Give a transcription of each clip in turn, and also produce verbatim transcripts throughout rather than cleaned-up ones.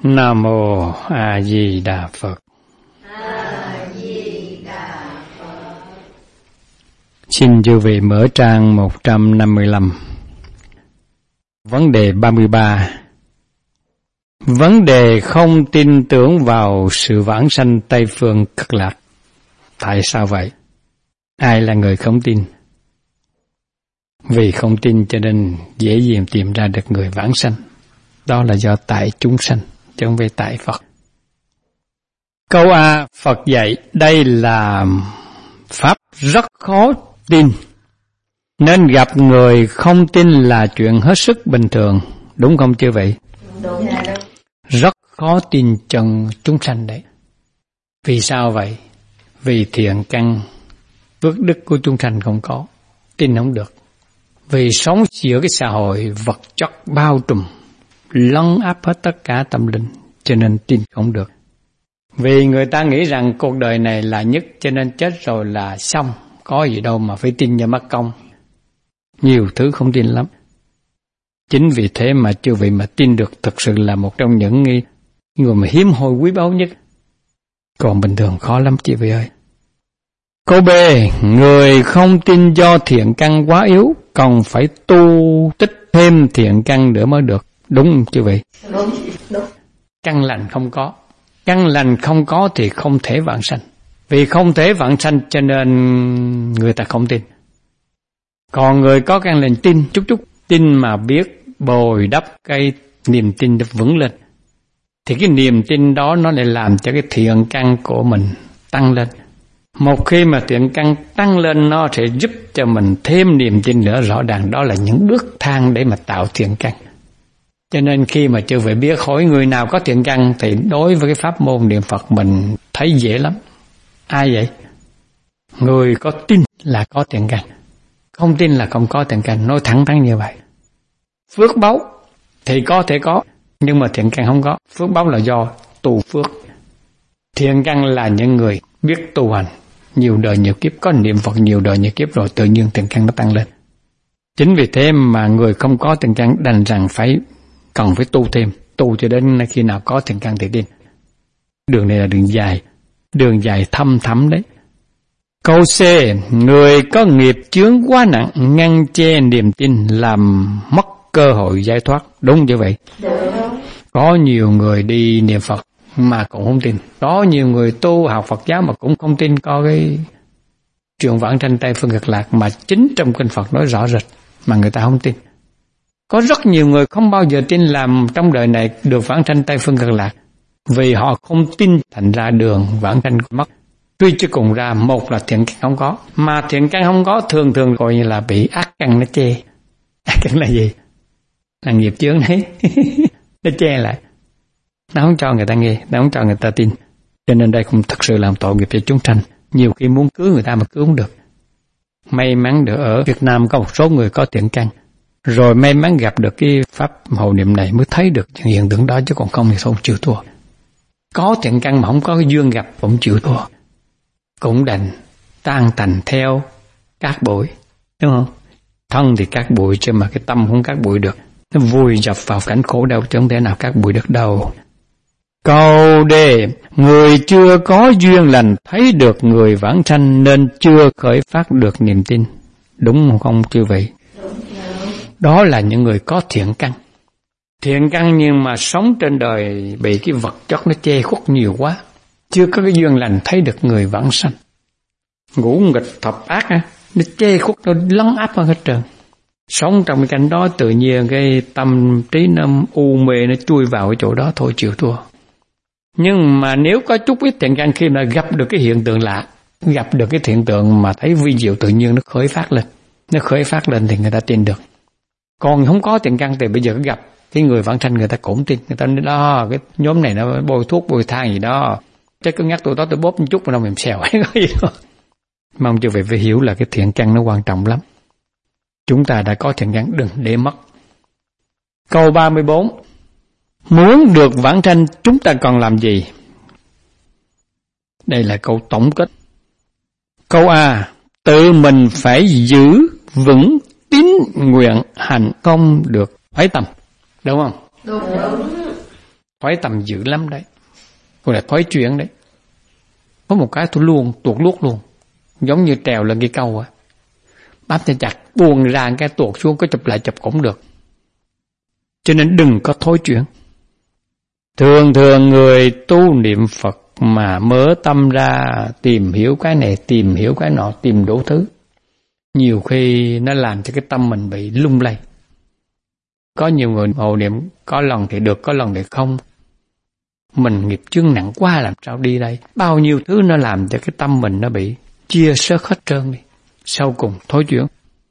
Nam mô A Di Đà Phật. A Di Đà Phật. Xin chư vị mở trang một trăm năm mươi lăm. Vấn đề ba mươi ba. Vấn đề không tin tưởng vào sự vãng sanh Tây phương Cực Lạc. Tại sao vậy? Ai là người không tin? Vì không tin cho nên dễ dàng tìm ra được người vãng sanh. Đó là do tại chúng sanh, chứ không phải tại Phật. Câu A, Phật dạy đây là pháp rất khó tin, nên gặp người không tin là chuyện hết sức bình thường, đúng không chứ vậy? Đúng. Rất khó tin chân chúng sanh đấy. Vì sao vậy? Vì thiện căn, phước đức của chúng sanh không có, tin không được. Vì sống giữa cái xã hội vật chất bao trùm, lấn áp hết tất cả tâm linh, cho nên tin không được. Vì người ta nghĩ rằng cuộc đời này là nhất, cho nên chết rồi là xong, có gì đâu mà phải tin cho mất công. Nhiều thứ không tin lắm. Chính vì thế mà chư vị mà tin được thực sự là một trong những người mà hiếm hoi quý báu nhất. Còn bình thường khó lắm chị vị ơi. Câu B, người không tin do thiện căn quá yếu, còn phải tu tích thêm thiện căn nữa mới được. Đúng chứ vậy? Đúng, đúng. Căn lành không có. Căn lành không có thì không thể vãng sanh. Vì không thể vãng sanh cho nên người ta không tin. Còn người có căn lành tin chút chút, tin mà biết bồi đắp cái niềm tin được vững lên. Thì cái niềm tin đó nó lại làm cho cái thiện căn của mình tăng lên. Một khi mà thiện căn tăng lên, nó sẽ giúp cho mình thêm niềm tin nữa. Rõ ràng đó là những bước thang để mà tạo thiện căn. Cho nên khi mà chưa phải biết hỏi người nào có thiện căn thì đối với cái pháp môn niệm Phật mình thấy dễ lắm. Ai vậy? Người có tin là có thiện căn, không tin là không có thiện căn, nói thẳng thắn như vậy. Phước báu thì có thể có, nhưng mà thiện căn không có. Phước báu là do tu phước. Thiện căn là những người biết tu hành nhiều đời nhiều kiếp, có niệm Phật nhiều đời nhiều kiếp rồi, tự nhiên thiện căn nó tăng lên. Chính vì thế mà người không có thiện căn đành rằng phải cần phải tu thêm, tu cho đến khi nào có thiện căn thì tin. Đường này là đường dài, đường dài thâm thẳm đấy. Câu C, người có nghiệp chướng quá nặng ngăn che niềm tin, làm mất cơ hội giải thoát. Đúng như vậy? Đúng. Có nhiều người đi niệm Phật mà cũng không tin. Có nhiều người tu học Phật giáo mà cũng không tin có cái chuyện vãng sanh Tây phương Cực Lạc mà chính trong kinh Phật nói rõ rệt mà người ta không tin. Có rất nhiều người không bao giờ tin làm trong đời này được vãng sanh Tây phương Cực Lạc, vì họ không tin thành ra đường vãng sanh mất. Tuy chứ cùng ra, một là thiện căn không có, mà thiện căn không có thường thường gọi như là bị ác căn nó che. Ác căn là gì? Là nghiệp chướng đấy. Nó che lại, nó không cho người ta nghe, nó không cho người ta tin. Cho nên đây cũng thực sự làm tội nghiệp cho chúng sanh. Nhiều khi muốn cứu người ta mà cứu không được. May mắn được ở Việt Nam có một số người có thiện căn, rồi may mắn gặp được cái pháp hộ niệm này mới thấy được những hiện tượng đó, chứ còn không thì không chịu thua. Có thiện căn mà không có cái duyên gặp cũng chịu thua, cũng đành tan tành theo cát bụi, đúng không? Thân thì cát bụi chứ mà cái tâm không cát bụi được, nó vùi dập vào cảnh khổ đau chứ không thể nào cát bụi được đâu. Câu D, người chưa có duyên lành thấy được người vãng sanh nên chưa khởi phát được niềm tin. Đúng không chứ vậy? Đó là những người có thiện căn. Thiện căn nhưng mà sống trên đời bị cái vật chất nó che khuất nhiều quá, chưa có cái duyên lành thấy được người vãng sanh. Ngũ nghịch thập ác á, nó che khuất, nó lấn áp hơn hết trơn. Sống trong cái cảnh đó tự nhiên cái tâm trí nó u mê, nó chui vào cái chỗ đó thôi, chịu thua. Nhưng mà nếu có chút ít thiện căn, khi mà gặp được cái hiện tượng lạ, gặp được cái hiện tượng mà thấy vi diệu tự nhiên nó khởi phát lên, nó khởi phát lên thì người ta tin được. Còn không có thiện căn thì bây giờ gặp cái người vãng sanh người ta cũng tin, người ta nói đó cái nhóm này nó bôi thuốc bôi thang gì đó, chắc cứ nhắc tụi đó tôi bóp một chút mà đâu mềm xèo ấy có gì đâu. Mong cho vị phải hiểu là cái thiện căn nó quan trọng lắm. Chúng ta đã có thiện căn đừng để mất. Câu ba mươi bốn, muốn được vãng sanh chúng ta còn làm gì? Đây là câu tổng kết. Câu A, tự mình phải giữ vững tín nguyện hành không được phái tâm. Đúng không? Đúng, đúng. Thói tầm dữ lắm đấy. Gọi là thói chuyển đấy. Có một cái tôi luôn, tuột luốt luôn. Giống như trèo lên cái câu á. Bám cho chặt, buông ra cái tuột xuống, có chụp lại chụp cũng được. Cho nên đừng có thói chuyển. Thường thường người tu niệm Phật mà mở tâm ra tìm hiểu cái này, tìm hiểu cái nọ, tìm đủ thứ. Nhiều khi nó làm cho cái tâm mình bị lung lay. Có nhiều người hộ niệm có lần thì được, có lần thì không. Mình nghiệp chướng nặng quá làm sao đi đây. Bao nhiêu thứ nó làm cho cái tâm mình nó bị chia sớt hết trơn đi. Sau cùng thối chuyển.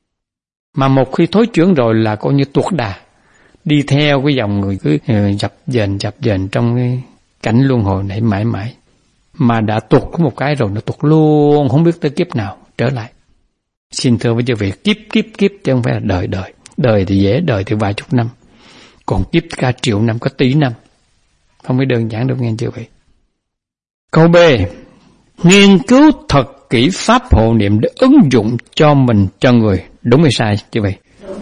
Mà một khi thối chuyển rồi là coi như tuột đà. Đi theo cái dòng người cứ dập dềnh dập dềnh trong cái cảnh luân hồi này mãi mãi. Mà đã tuột có một cái rồi nó tuột luôn, không biết tới kiếp nào trở lại. Xin thưa với quý vị, kiếp kiếp kiếp chứ không phải là đời đời. Đời thì dễ, đời thì vài chục năm. Còn kiếp cả triệu năm, có tỷ năm. Không phải đơn giản đâu nghe chưa vậy. Câu B. Nghiên cứu thật kỹ pháp hộ niệm để ứng dụng cho mình, cho người. Đúng hay sai chưa vậy?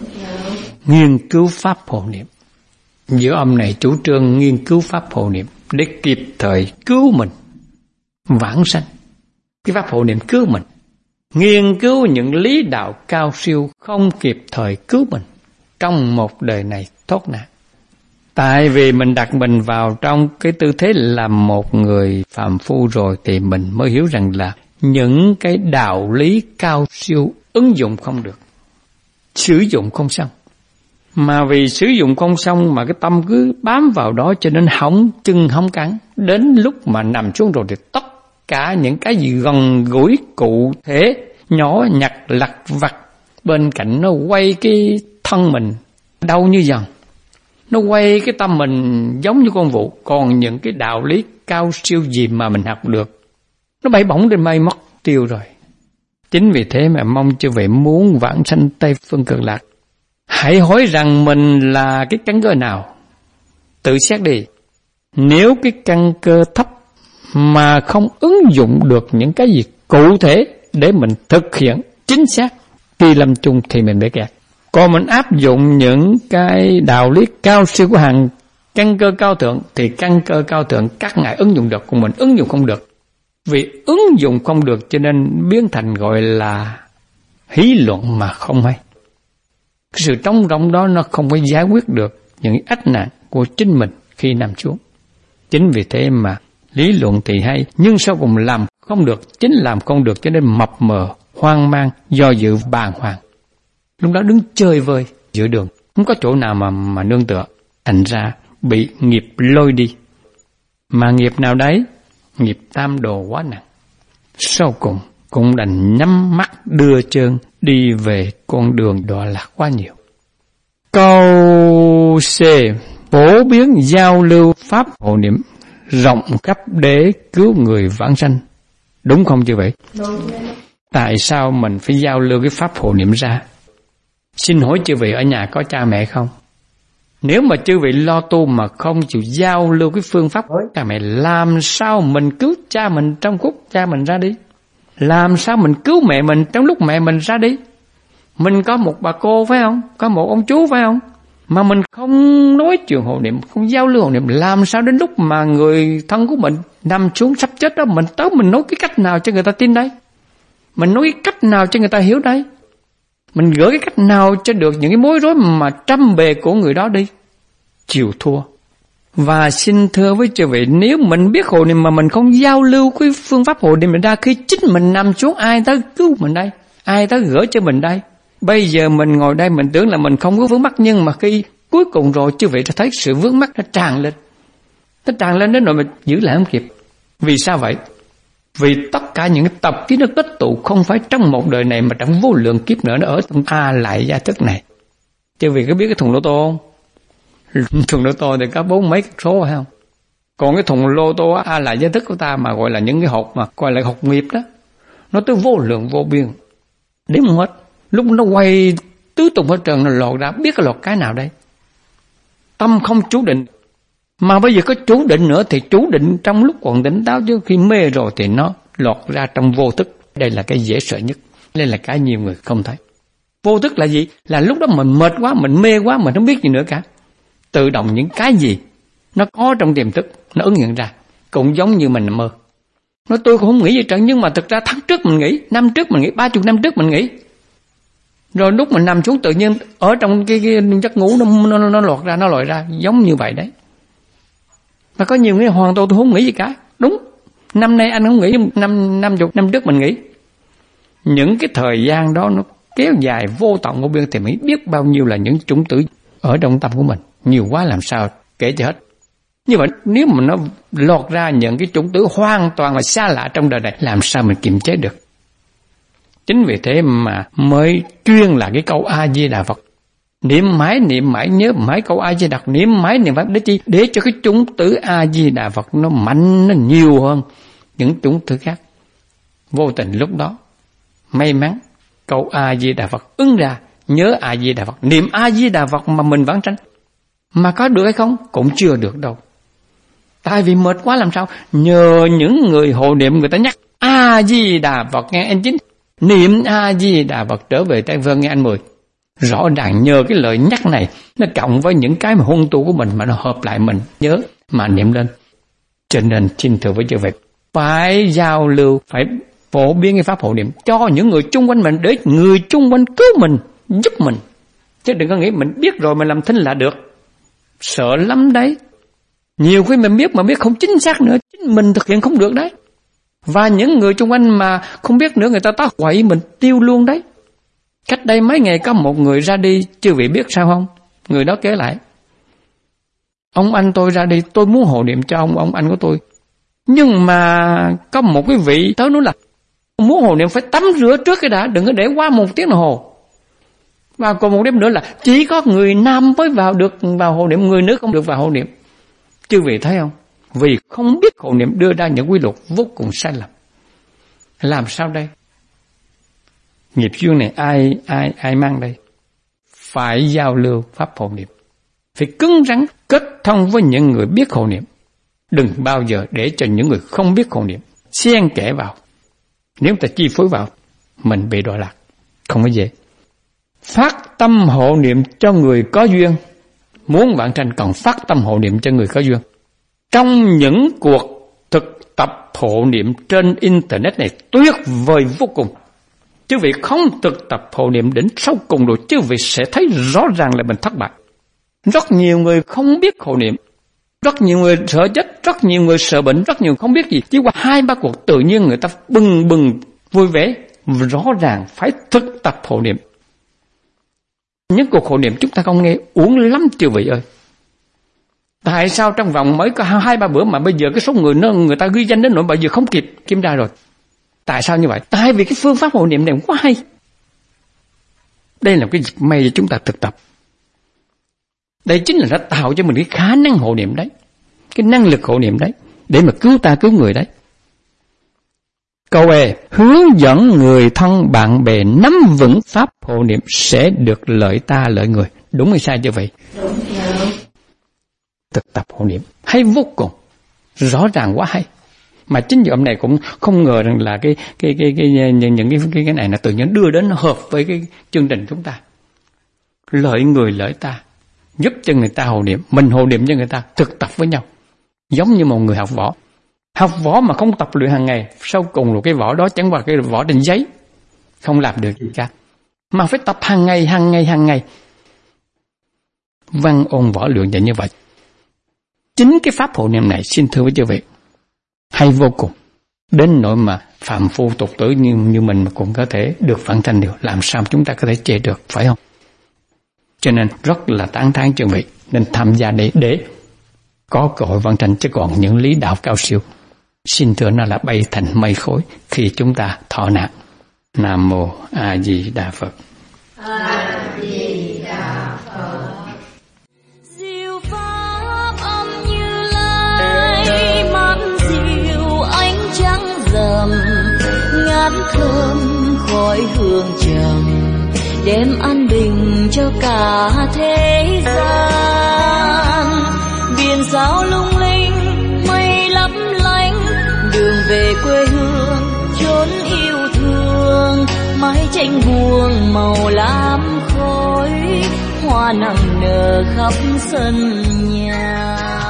Nghiên cứu pháp hộ niệm. Giữa ông này chủ trương nghiên cứu pháp hộ niệm để kịp thời cứu mình, vãng sanh. Cái pháp hộ niệm cứu mình. Nghiên cứu những lý đạo cao siêu không kịp thời cứu mình trong một đời này thoát nạn. Tại vì mình đặt mình vào trong cái tư thế làm một người phàm phu rồi thì mình mới hiểu rằng là những cái đạo lý cao siêu ứng dụng không được, sử dụng không xong. Mà vì sử dụng không xong mà cái tâm cứ bám vào đó cho nên hỏng chân hỏng cẳng. Đến lúc mà nằm xuống rồi thì tất cả những cái gì gần gũi cụ thể, nhỏ nhặt lặt vặt bên cạnh nó quay cái thân mình đau như dần. Nó quay cái tâm mình giống như con vụ. Còn những cái đạo lý cao siêu gì mà mình học được, nó bay bổng trên mây mất tiêu rồi. Chính vì thế mà mong chư vị muốn vãng sanh Tây Phương Cực Lạc, hãy hỏi rằng mình là cái căn cơ nào. Tự xét đi. Nếu cái căn cơ thấp mà không ứng dụng được những cái gì cụ thể để mình thực hiện chính xác, khi lâm chung thì mình bị kẹt. Còn mình áp dụng những cái đạo lý cao siêu của hàng căn cơ cao thượng thì căn cơ cao thượng các ngài ứng dụng được, còn mình ứng dụng không được. Vì ứng dụng không được cho nên biến thành gọi là hí luận mà không hay. Cái sự trống rỗng đó nó không có giải quyết được những ách nạn của chính mình khi nằm xuống. Chính vì thế mà lý luận thì hay, nhưng sau cùng làm không được, chính làm không được cho nên mập mờ, hoang mang, do dự bàng hoàng. Lúc đó đứng chơi vơi giữa đường, không có chỗ nào mà mà nương tựa, thành ra bị nghiệp lôi đi. Mà nghiệp nào đấy? Nghiệp tam đồ quá nặng. Sau cùng cũng đành nhắm mắt đưa chân đi về con đường đọa lạc quá nhiều. Câu C. Phổ biến giao lưu pháp hộ niệm rộng khắp để cứu người vãng sanh. Đúng không chứ vậy? Đúng. Tại sao mình phải giao lưu cái pháp hộ niệm ra? Xin hỏi chư vị ở nhà có cha mẹ không? Nếu mà chư vị lo tu mà không chịu giao lưu cái phương pháp với cha mẹ, làm sao mình cứu cha mình trong khúc cha mình ra đi? Làm sao mình cứu mẹ mình trong lúc mẹ mình ra đi? Mình có một bà cô phải không? Có một ông chú phải không? Mà mình không nói chuyện hộ niệm, không giao lưu hộ niệm, làm sao đến lúc mà người thân của mình nằm xuống sắp chết đó, mình tới mình nói cái cách nào cho người ta tin đây? Mình nói cái cách nào cho người ta hiểu đây? Mình gửi cái cách nào cho được những cái mối rối mà trăm bề của người đó đi? Chịu thua. Và xin thưa với chư vị, nếu mình biết hộ niệm mà mình không giao lưu cái phương pháp hộ niệm mình ra, khi chính mình nằm xuống ai tới cứu mình đây? Ai tới gửi cho mình đây? Bây giờ mình ngồi đây mình tưởng là mình không có vướng mắc, nhưng mà khi cuối cùng rồi chư vị sẽ thấy sự vướng mắc nó tràn lên. Nó tràn lên đến nỗi mình giữ lại không kịp. Vì sao vậy? Vì tất cả những tập khí nó kết tụ không phải trong một đời này mà trong vô lượng kiếp nữa, nó ở trong A lại gia thức này. Chư vị có biết cái thùng lô tô không? Thùng lô tô thì có bốn mấy số phải không? Còn cái thùng lô tô A lại gia thức của ta mà gọi là những cái hộp mà gọi là hộp nghiệp đó, nó tới vô lượng vô biên. Đếm không hết. Lúc nó quay tứ tung hết trơn, nó lọt ra, biết cái lọt cái nào đây? Tâm không chú định. Mà bây giờ có chú định nữa thì chú định trong lúc còn tỉnh táo, chứ khi mê rồi thì nó lọt ra trong vô thức. Đây là cái dễ sợ nhất. Đây là cái nhiều người không thấy. Vô thức là gì? Là lúc đó mình mệt quá, mình mê quá, mình không biết gì nữa cả. Tự động những cái gì Nó có trong tiềm thức, nó ứng hiện ra. Cũng giống như mình mơ. Nói tôi cũng không nghĩ gì trơn, nhưng mà thực ra tháng trước mình nghĩ, năm trước mình nghĩ, ba chục năm trước mình nghĩ. Rồi lúc mình nằm xuống tự nhiên ở trong cái, cái giấc ngủ nó, nó, nó lọt ra, nó lòi ra, giống như vậy đấy. Và có nhiều người hoàn toàn tôi không nghĩ gì cả. Đúng, năm nay anh không nghĩ, năm, năm chục năm trước mình nghĩ. Những cái thời gian đó nó kéo dài vô tận vô biên thì mới biết bao nhiêu là những chủng tử ở trong tâm của mình. Nhiều quá làm sao kể cho hết. Như vậy nếu mà nó lọt ra những cái chủng tử hoàn toàn là xa lạ trong đời này, làm sao mình kiềm chế được. Chính vì thế mà mới chuyên là cái câu A-di-đà Phật. Niệm mãi, niệm mãi, nhớ mãi câu A-di-đà Phật, niệm mãi, niệm mãi để chi? Để cho cái chủng tử A-di-đà Phật nó mạnh, nó nhiều hơn những chủng tử khác. Vô tình lúc đó, may mắn, câu A-di-đà Phật ứng ra, nhớ A-di-đà Phật, niệm A-di-đà Phật mà mình vẫn tránh. Mà có được hay không? Cũng chưa được đâu. Tại vì mệt quá làm sao? Nhờ những người hộ niệm người ta nhắc A-di-đà Phật nghe anh Chính, niệm A-di-đà Phật trở về Tây Phương nghe anh Mười. Rõ ràng nhờ cái lời nhắc này, nó cộng với những cái mà hung tu của mình mà nó hợp lại mình nhớ mà niệm lên. Cho nên xin thưa với chư vị, phải giao lưu, phải phổ biến cái pháp hộ niệm cho những người chung quanh mình, để người chung quanh cứu mình, giúp mình. Chứ đừng có nghĩ mình biết rồi mình làm thinh là được. Sợ lắm đấy. Nhiều khi mình biết mà biết không chính xác nữa, chính mình thực hiện không được đấy. Và những người chung quanh mà không biết nữa, người ta tác quậy mình tiêu luôn đấy. Cách đây mấy ngày có một người ra đi, chư vị biết sao không? Người đó kể lại, ông anh tôi ra đi, tôi muốn hộ niệm cho ông, ông anh của tôi. Nhưng mà có một cái vị tới nói là muốn hộ niệm phải tắm rửa trước cái đã, đừng có để qua một tiếng đồng hồ. Và còn một điểm nữa là chỉ có người nam mới vào được vào hộ niệm, người nữ không được vào hộ niệm. Chư vị thấy không? Vì không biết hộ niệm đưa ra những quy luật vô cùng sai lầm. Làm sao đây? Nghiệp duyên này ai ai ai mang đây? Phải giao lưu pháp hộ niệm. Phải cứng rắn kết thông với những người biết hộ niệm. Đừng bao giờ để cho những người không biết hộ niệm xen kẽ vào. Nếu ta chi phối vào, mình bị đọa lạc, không có dễ. Phát tâm hộ niệm cho người có duyên. Muốn vãng sanh còn phát tâm hộ niệm cho người có duyên. Trong những cuộc thực tập hộ niệm trên Internet này tuyệt vời vô cùng. Chứ vị không thực tập hộ niệm đến sau cùng rồi, chứ vị sẽ thấy rõ ràng là mình thất bại. Rất nhiều người không biết hộ niệm. Rất nhiều người sợ chết, rất nhiều người sợ bệnh, rất nhiều người không biết gì. Chỉ qua hai ba cuộc tự nhiên người ta bừng bừng vui vẻ. Rõ ràng phải thực tập hộ niệm. Những cuộc hộ niệm chúng ta không nghe uổng lắm chư vị ơi. Tại sao trong vòng mới có hai ba bữa mà bây giờ cái số người nó người ta ghi danh đến nỗi bây giờ không kịp kiểm tra rồi. Tại sao như vậy? Tại vì cái phương pháp hộ niệm này quá hay. Đây là cái dịp may để chúng ta thực tập. Đây chính là đã tạo cho mình cái khả năng hộ niệm đấy, cái năng lực hộ niệm đấy, để mà cứu ta cứu người đấy. Câu E, hướng dẫn người thân bạn bè nắm vững pháp hộ niệm sẽ được lợi ta lợi người. Đúng hay sai như vậy? Đúng. Thực tập hộ niệm hay vô cùng, rõ ràng quá hay. Mà chính giờ hôm nay cũng không ngờ rằng là cái cái cái cái những những cái cái cái này là tự nhiên đưa đến nó hợp với cái chương trình chúng ta. Lợi người lợi ta, giúp cho người ta hộ niệm, mình hộ niệm cho người ta, thực tập với nhau. Giống như một người học võ. Học võ mà không tập luyện hàng ngày, sau cùng là cái võ đó chẳng qua cái võ trên giấy, không làm được gì cả. Mà phải tập hàng ngày, hàng ngày, hàng ngày. Văn ôn võ luyện vậy như vậy. Chính cái pháp hộ niệm này, xin thưa với quý vị, hay vô cùng. Đến nỗi mà phàm phu tục tử như, như mình mà cũng có thể được vãng sanh được. Làm sao chúng ta có thể chê được, phải không? Cho nên rất là tán thán quý vị nên tham gia để, để có cơ hội vãng sanh, chứ còn những lý đạo cao siêu, xin thưa nó là bay thành mây khói khi chúng ta thọ nạn. Nam Mô A Di Đà Phật. A Di Đà Phật. Diệu pháp âm Như Lai, mắt diệu ánh trắng rằm, ngát thơm khói hương trầm, đem an bình cho cả thế gian. Biển sao lung linh, mây lấp lánh, đường về quê hương chốn yêu thương. Mái tranh buông màu lam khói, hoa nằm nở khắp sân nhà.